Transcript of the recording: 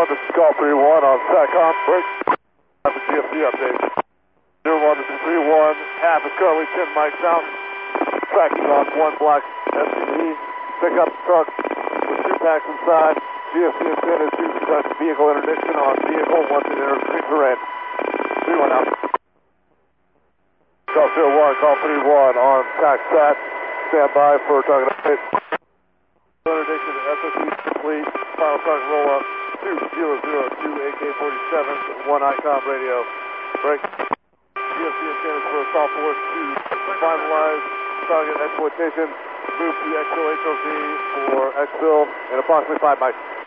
01, this is call 31 on SATCOM. Break. Have a GFC update. 01, this is 31. Half is currently 10 mics out. Tracking on 1 black SUV. Pickup truck with 2 packs inside. GFC intended to conduct vehicle interdiction on vehicle once it enters green terrain. 31 out. Call 01, call 31 on TACSAT. Stand by for target update. Interdiction SSE complete. Final target roll up 2002 AK-47, 1 ICOM radio. Break. GFC intended for assault force to finalize target exploitation. Move to XOHOV for exfil in approximately 5 mics.